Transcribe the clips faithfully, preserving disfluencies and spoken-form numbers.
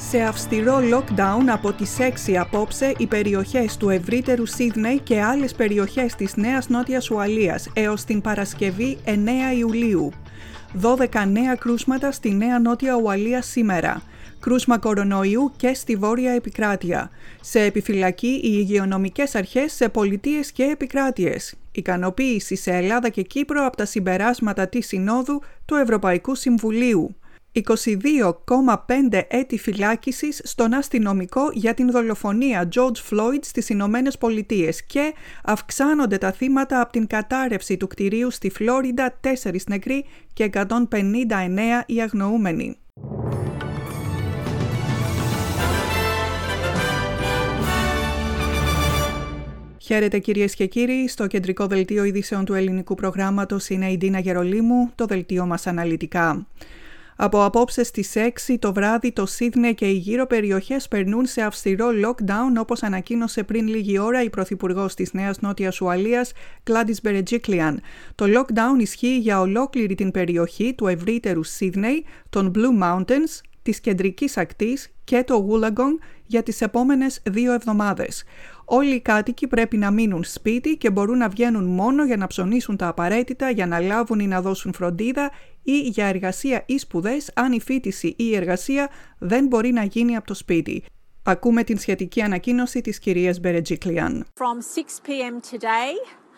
Σε αυστηρό lockdown από τις έξι απόψε οι περιοχές του ευρύτερου Σίδνεϊ και άλλες περιοχές της Νέας Νότιας Ουαλίας έως την Παρασκευή εννέα Ιουλίου. δώδεκα νέα κρούσματα στη Νέα Νότια Ουαλία σήμερα. Κρούσμα κορονοϊού και στη Βόρεια Επικράτεια. Σε επιφυλακή οι υγειονομικές αρχές σε πολιτείες και επικράτειες. Ικανοποίηση σε Ελλάδα και Κύπρο από τα συμπεράσματα της Συνόδου του Ευρωπαϊκού Συμβουλίου. είκοσι δύο κόμμα πέντε έτη φυλάκισης στον αστυνομικό για την δολοφονία George Floyd στις Ηνωμένες Πολιτείες και αυξάνονται τα θύματα από την κατάρρευση του κτηρίου στη Φλόριντα, τέσσερις νεκροί και εκατόν πενήντα εννέα οι αγνοούμενοι. Χαίρετε κυρίες και κύριοι, στο κεντρικό δελτίο ειδήσεων του ελληνικού προγράμματος είναι η Ντίνα Γερολίμου, το δελτίο μας αναλυτικά. Από απόψε στις έξι το βράδυ το Σίδνεϊ και οι γύρω περιοχές περνούν σε αυστηρό lockdown, όπως ανακοίνωσε πριν λίγη ώρα η Πρωθυπουργός της Νέας Νότιας Ουαλίας, Gladys Berejiklian. Το lockdown ισχύει για ολόκληρη την περιοχή του ευρύτερου Σίδνεϊ, των Blue Mountains, της κεντρικής ακτής και το Wollongong για τις επόμενες δύο εβδομάδες. Όλοι οι κάτοικοι πρέπει να μείνουν σπίτι και μπορούν να βγαίνουν μόνο για να ψωνίσουν τα απαραίτητα, για να λάβουν ή να δώσουν φροντίδα ή για εργασία ή σπουδές, αν η φοιτηση ή η εργασία δεν μπορεί να γίνει από το σπίτι. Ακούμε την σχετική ανακοίνωση της κυρίας Berejiklian. From six p.m. today,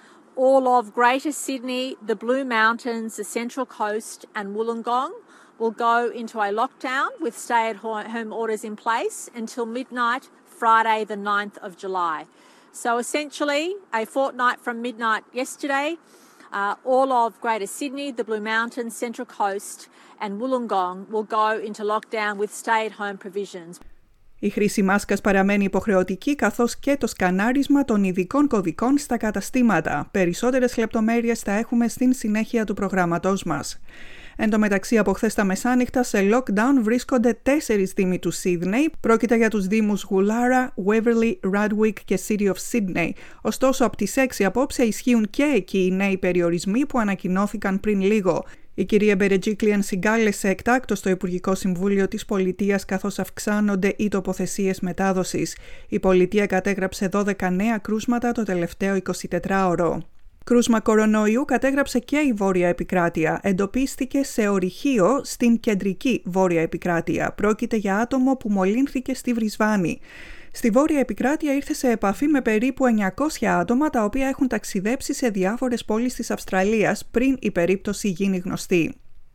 all of Greater Sydney, the Blue Mountains, the Central Coast and Wollongong will go into a lockdown with stay-at-home orders in place until midnight Friday the ninth of July. So essentially, a fortnight from midnight yesterday, uh, all of Greater Sydney, the Blue Mountains, Central Coast and Wollongong will go into lockdown with stay-at-home provisions. Η χρήση μάσκας παραμένει υποχρεωτική, καθώς και το σκανάρισμα των ειδικών κωδικών στα καταστήματα. Περισσότερες λεπτομέρειες θα έχουμε στην συνέχεια του προγράμματός μας. Εν τω μεταξύ, από χθες τα μεσάνυχτα σε lockdown βρίσκονται τέσσερις δήμοι του Σίδνεϊ. Πρόκειται για τους δήμους Γουλάρα, Waverley, Randwick και City of Sydney. Ωστόσο, από τις έξι απόψε ισχύουν και εκεί οι νέοι περιορισμοί που ανακοινώθηκαν πριν λίγο. Η κυρία Berejiklian συγκάλεσε εκτάκτως το Υπουργικό Συμβούλιο της Πολιτείας, καθώς αυξάνονται οι τοποθεσίες μετάδοσης. Η πολιτεία κατέγραψε δώδεκα νέα κρούσματα το τελευταίο εικοσιτετράωρο. Κρούσμα κορονοϊού κατέγραψε και η Βόρεια Επικράτεια. Εντοπίστηκε σε ορυχείο στην κεντρική Βόρεια Επικράτεια. Πρόκειται για άτομο που μολύνθηκε στη Βρισβάνη. Στη Βόρεια Επικράτεια ήρθε σε επαφή με περίπου εννιακόσια άτομα, τα οποία έχουν ταξιδέψει σε διάφορες πόλεις της Αυστραλίας πριν η περίπτωση γίνει γνωστή.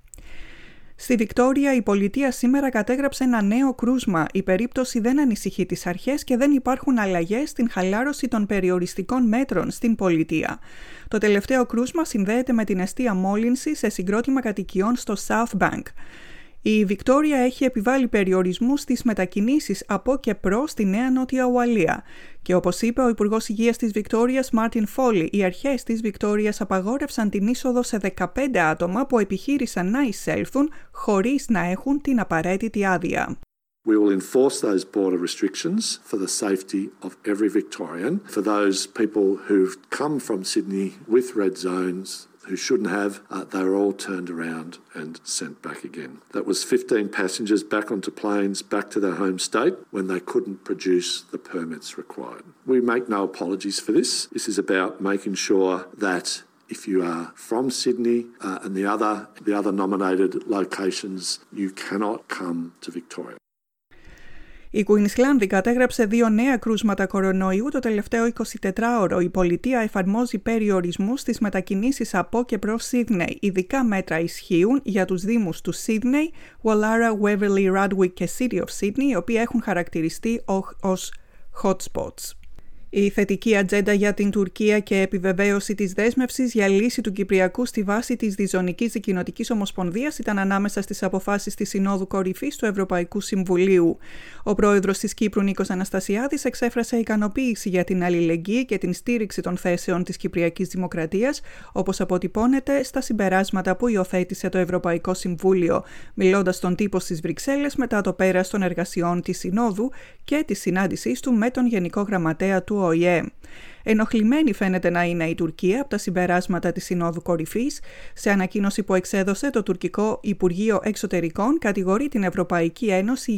Στη Βικτόρια η πολιτεία σήμερα κατέγραψε ένα νέο κρούσμα. Η περίπτωση δεν ανησυχεί τις αρχές και δεν υπάρχουν αλλαγές στην χαλάρωση των περιοριστικών μέτρων στην πολιτεία. Το τελευταίο κρούσμα συνδέεται με την εστία μόλυνση σε συγκρότημα κατοικιών στο South Bank. Η Βικτόρια έχει επιβάλει περιορισμούς στις μετακινήσεις από και προς τη Νέα Νότια Ουαλία. Και όπως είπε ο Υπουργός Υγείας της Βικτόριας, Μάρτιν Φόλι, οι αρχές της Βικτόριας απαγόρευσαν την είσοδο σε δεκαπέντε άτομα που επιχείρησαν να εισέλθουν χωρίς να έχουν την απαραίτητη άδεια. We will enforce those border restrictions for the safety of every Victorian. For those people who've come from Sydney with red zones who shouldn't have, uh, they were all turned around and sent back again. That was fifteen passengers back onto planes, back to their home state when they couldn't produce the permits required. We make no apologies for this. This is about making sure that if you are from Sydney uh, and the other, the other nominated locations, you cannot come to Victoria. Η Κουίνσλανδη κατέγραψε δύο νέα κρούσματα κορονοϊού το τελευταίο εικοσιτετράωρο. Η πολιτεία εφαρμόζει περιορισμούς στις μετακινήσεις από και προς Σίδνεϊ. Ειδικά μέτρα ισχύουν για τους δήμους του Σίδνεϊ, Woollahra, Waverley, Randwick και City of Sydney, οι οποίοι έχουν χαρακτηριστεί ως hotspots. Η θετική ατζέντα για την Τουρκία και επιβεβαίωση της δέσμευσης για λύση του Κυπριακού στη βάση της Διζωνικής Δικοινοτικής Ομοσπονδίας ήταν ανάμεσα στις αποφάσεις της Συνόδου Κορυφής του Ευρωπαϊκού Συμβουλίου. Ο πρόεδρος της Κύπρου, Νίκος Αναστασιάδης, εξέφρασε ικανοποίηση για την αλληλεγγύη και την στήριξη των θέσεων της Κυπριακής Δημοκρατίας, όπως αποτυπώνεται στα συμπεράσματα που υιοθέτησε το Ευρωπαϊκό Συμβούλιο, μιλώντας στον τύπο στις Βρυξέλλες μετά το πέρας των εργασιών της Συνόδου και της συνάντησής του με τον Γενικό Γραμματέα του Ο Ε Ε. Ενοχλημένη φαίνεται να είναι η Τουρκία από τα συμπεράσματα της Συνόδου Κορυφής. Σε ανακοίνωση που εξέδωσε το τουρκικό Υπουργείο Εξωτερικών, κατηγορεί την Ευρωπαϊκή Ένωση για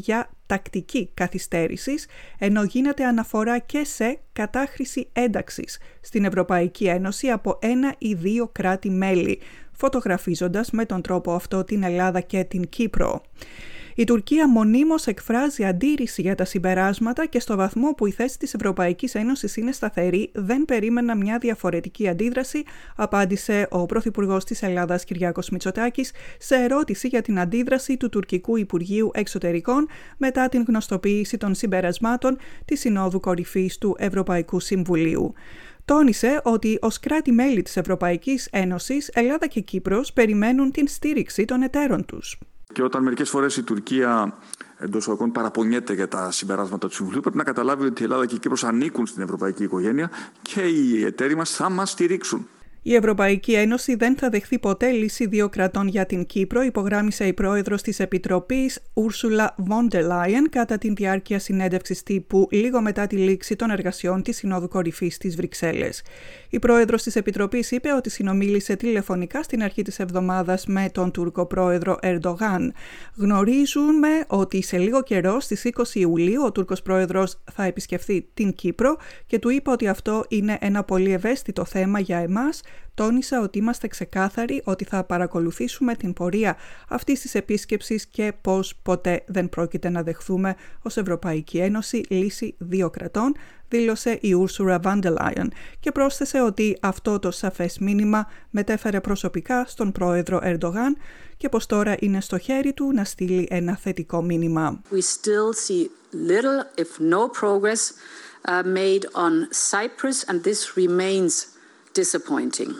τακτική καθυστέρησης, ενώ γίνεται αναφορά και σε κατάχρηση ένταξης στην Ευρωπαϊκή Ένωση από ένα ή δύο κράτη-μέλη, φωτογραφίζοντας με τον τρόπο αυτό την Ελλάδα και την Κύπρο. Η Τουρκία μονίμως εκφράζει αντίρρηση για τα συμπεράσματα και στο βαθμό που η θέση της Ευρωπαϊκής Ένωσης είναι σταθερή, δεν περίμενα μια διαφορετική αντίδραση, απάντησε ο Πρωθυπουργός της Ελλάδας Κυριάκος Μητσοτάκης σε ερώτηση για την αντίδραση του Τουρκικού Υπουργείου Εξωτερικών μετά την γνωστοποίηση των συμπερασμάτων της Συνόδου Κορυφής του Ευρωπαϊκού Συμβουλίου. Τόνισε ότι ως κράτη-μέλη της Ευρωπαϊκής Ένωσης, Ελλάδα και Κύπρος περιμένουν την στήριξη των εταίρων τους. Και όταν μερικές φορές η Τουρκία εντός εισαγωγικών παραπονιέται για τα συμπεράσματα του Συμβουλίου, πρέπει να καταλάβει ότι η Ελλάδα και η Κύπρος ανήκουν στην ευρωπαϊκή οικογένεια και οι εταίροι μας θα μας στηρίξουν. Η Ευρωπαϊκή Ένωση δεν θα δεχθεί ποτέ λύση δύο κρατών για την Κύπρο, υπογράμμισε η πρόεδρος της Επιτροπής Ursula von der Leyen κατά τη διάρκεια συνέντευξης τύπου λίγο μετά τη λήξη των εργασιών της Συνόδου Κορυφής στις Βρυξέλλες. Η πρόεδρος της Επιτροπής είπε ότι συνομίλησε τηλεφωνικά στην αρχή της εβδομάδας με τον Τούρκο πρόεδρο Ερντογάν. Γνωρίζουμε ότι σε λίγο καιρό, στις είκοσι Ιουλίου, ο Τούρκος πρόεδρος θα επισκεφθεί την Κύπρο και του είπε ότι αυτό είναι ένα πολύ ευαίσθητο θέμα για εμάς. Τόνισε ότι είμαστε ξεκάθαροι ότι θα παρακολουθήσουμε την πορεία αυτής της επίσκεψης και πως ποτέ δεν πρόκειται να δεχθούμε ως Ευρωπαϊκή Ένωση λύση δύο κρατών, δήλωσε η Ursula von der Leyen και πρόσθεσε ότι αυτό το σαφές μήνυμα μετέφερε προσωπικά στον πρόεδρο Ερντογάν και πως τώρα είναι στο χέρι του να στείλει ένα θετικό μήνυμα. We still see little if no progress uh, made on Cyprus and this remains disappointing.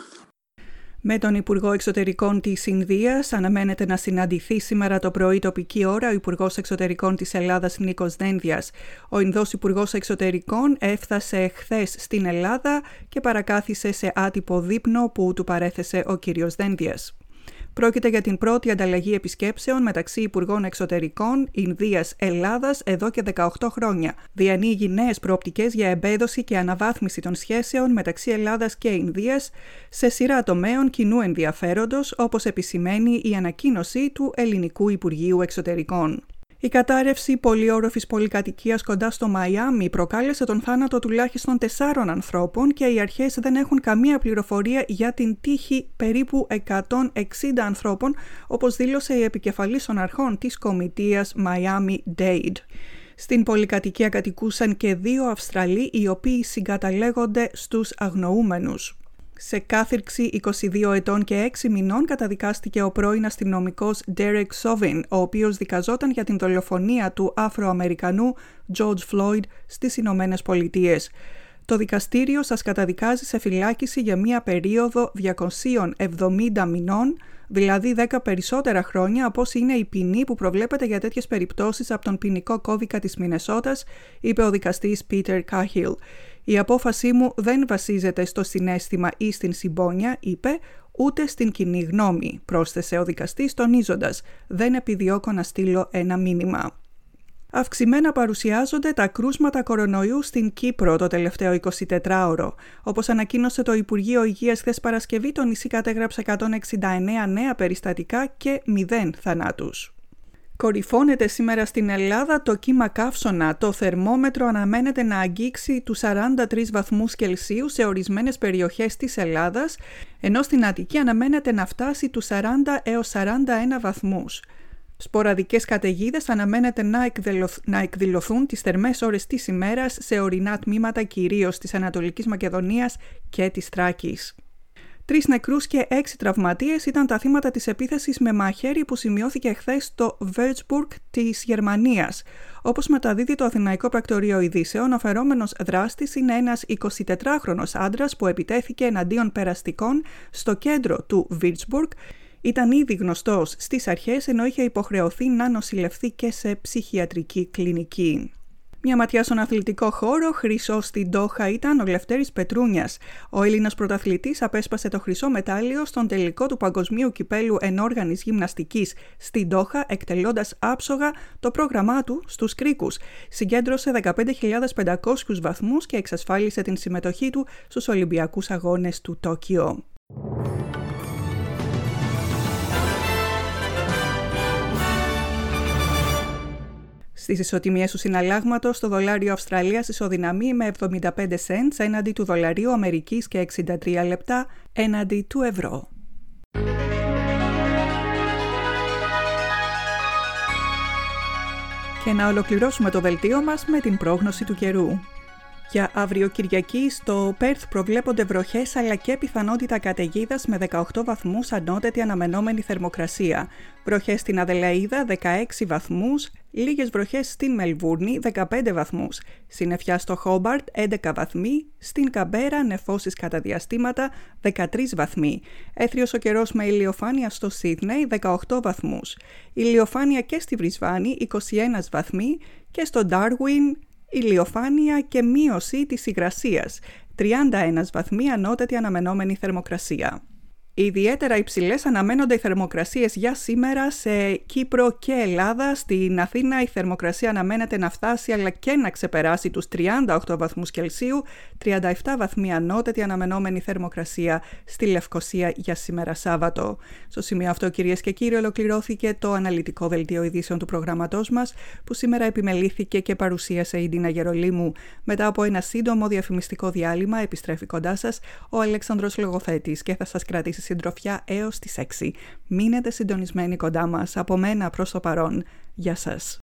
Με τον Υπουργό Εξωτερικών της Ινδίας αναμένεται να συναντηθεί σήμερα το πρωί τοπική ώρα ο Υπουργός Εξωτερικών της Ελλάδας Νίκος Δένδιας. Ο Ινδός Υπουργός Εξωτερικών έφτασε χθες στην Ελλάδα και παρακάθισε σε άτυπο δείπνο που του παρέθεσε ο κύριος Δένδιας. Πρόκειται για την πρώτη ανταλλαγή επισκέψεων μεταξύ Υπουργών Εξωτερικών Ινδίας-Ελλάδας εδώ και δεκαοκτώ χρόνια. Διανοίγει νέες προοπτικές για εμπέδωση και αναβάθμιση των σχέσεων μεταξύ Ελλάδας και Ινδίας σε σειρά τομέων κοινού ενδιαφέροντος, όπως επισημαίνει η ανακοίνωση του Ελληνικού Υπουργείου Εξωτερικών. Η κατάρρευση πολυόροφης πολυκατοικίας κοντά στο Μαϊάμι προκάλεσε τον θάνατο τουλάχιστον τεσσάρων ανθρώπων και οι αρχές δεν έχουν καμία πληροφορία για την τύχη περίπου εκατόν εξήντα ανθρώπων, όπως δήλωσε η επικεφαλής των αρχών της κομιτείας Miami-Dade. Στην πολυκατοικία κατοικούσαν και δύο Αυστραλοί, οι οποίοι συγκαταλέγονται στους αγνοούμενους. Σε κάθυρξη είκοσι δύο ετών και έξι μηνών καταδικάστηκε ο πρώην αστυνομικός Derek Chauvin, ο οποίος δικαζόταν για την δολοφονία του Αφροαμερικανού George Floyd στις Ηνωμένες Πολιτείες. Το δικαστήριο σας καταδικάζει σε φυλάκιση για μία περίοδο διακόσιων εβδομήντα μηνών, δηλαδή δέκα περισσότερα χρόνια από όσοι είναι η ποινή που προβλέπεται για τέτοιες περιπτώσεις από τον ποινικό κώδικα της Μινεσότας, είπε ο δικαστής Peter Cahill. «Η απόφασή μου δεν βασίζεται στο συναίσθημα ή στην συμπόνια», είπε, «ούτε στην κοινή γνώμη», πρόσθεσε ο δικαστής τονίζοντας «δεν επιδιώκω να στείλω ένα μήνυμα». Αυξημένα παρουσιάζονται τα κρούσματα κορονοϊού στην Κύπρο το τελευταίο εικοσιτετράωρο. Όπως ανακοίνωσε το Υπουργείο Υγείας χθες Παρασκευή, το νησί κατέγραψε εκατόν εξήντα εννέα νέα περιστατικά και μηδέν θανάτους. Κορυφώνεται σήμερα στην Ελλάδα το κύμα καύσωνα. Το θερμόμετρο αναμένεται να αγγίξει τους σαράντα τρεις βαθμούς Κελσίου σε ορισμένες περιοχές της Ελλάδας, ενώ στην Αττική αναμένεται να φτάσει τους σαράντα έως σαράντα ένα βαθμούς. Σποραδικές καταιγίδες αναμένεται να, εκδηλωθ, να εκδηλωθούν τις θερμές ώρες της ημέρας σε ορεινά τμήματα κυρίως της Ανατολικής Μακεδονίας και της Θράκης. Τρεις νεκρούς και έξι τραυματίες ήταν τα θύματα της επίθεσης με μαχαίρι που σημειώθηκε χθες στο Würzburg της Γερμανίας. Όπως μεταδίδει το Αθηναϊκό Πρακτορείο Ειδήσεων, ο φερόμενος δράστης είναι ένας εικοσιτετράχρονος άντρας που επιτέθηκε εναντίον περαστικών στο κέντρο του Würzburg. Ήταν ήδη γνωστός στις αρχές, ενώ είχε υποχρεωθεί να νοσηλευθεί και σε ψυχιατρική κλινική. Μια ματιά στον αθλητικό χώρο, χρυσό στην Ντόχα ήταν ο Λευτέρης Πετρούνιας. Ο Έλληνας πρωταθλητής απέσπασε το χρυσό μετάλλιο στον τελικό του Παγκοσμίου Κυπέλου Ενόργανης Γυμναστικής στην Ντόχα, εκτελώντας άψογα το πρόγραμμά του στους κρίκους. Συγκέντρωσε δεκαπέντε χιλιάδες πεντακόσιους βαθμούς και εξασφάλισε την συμμετοχή του στους Ολυμπιακούς Αγώνες του Τόκιο. Στις ισοτιμίες του συναλλάγματος, το δολάριο Αυστραλίας ισοδυναμεί με εβδομήντα πέντε σεντ έναντι του δολαρίου Αμερικής και εξήντα τρία λεπτά έναντι του ευρώ. Και να ολοκληρώσουμε το δελτίο μας με την πρόγνωση του καιρού. Για αύριο Κυριακή στο Πέρθ προβλέπονται βροχές αλλά και πιθανότητα καταιγίδας με δεκαοκτώ βαθμούς ανώτατη αναμενόμενη θερμοκρασία. Βροχές στην Αδελαΐδα δεκαέξι βαθμούς, λίγες βροχές στην Μελβούρνη δεκαπέντε βαθμούς, συννεφιά στο Χόμπαρτ έντεκα βαθμοί, στην Καμπέρα νεφώσεις κατά διαστήματα δεκατρείς βαθμοί. Έθριος ο καιρός με ηλιοφάνεια στο Σίδνεϊ δεκαοκτώ βαθμούς, ηλιοφάνεια και στη Βρισβάνη είκοσι ένα βαθμοί και στο Ντάρουιν ηλιοφάνεια και μείωση της υγρασίας, τριάντα ένα βαθμοί ανώτατη αναμενόμενη θερμοκρασία. Ιδιαίτερα υψηλές αναμένονται οι θερμοκρασίες για σήμερα σε Κύπρο και Ελλάδα. Στην Αθήνα η θερμοκρασία αναμένεται να φτάσει αλλά και να ξεπεράσει τους τριάντα οκτώ βαθμούς Κελσίου, τριάντα επτά βαθμοί ανώτατη αναμενόμενη θερμοκρασία στη Λευκοσία για σήμερα Σάββατο. Στο σημείο αυτό, κυρίες και κύριοι, ολοκληρώθηκε το αναλυτικό δελτίο ειδήσεων του προγραμματός μας, που σήμερα επιμελήθηκε και παρουσίασε η Ντίνα Γερολίμου. Μετά από ένα σύντομο διαφημιστικό διάλειμμα, επιστρέφει κοντά σας ο Αλέξανδρος Λογοθέτης και θα σας κρατήσει συντροφιά έως τις έξι. Μείνετε συντονισμένοι κοντά μας. Από μένα προς το παρόν. Γεια σας.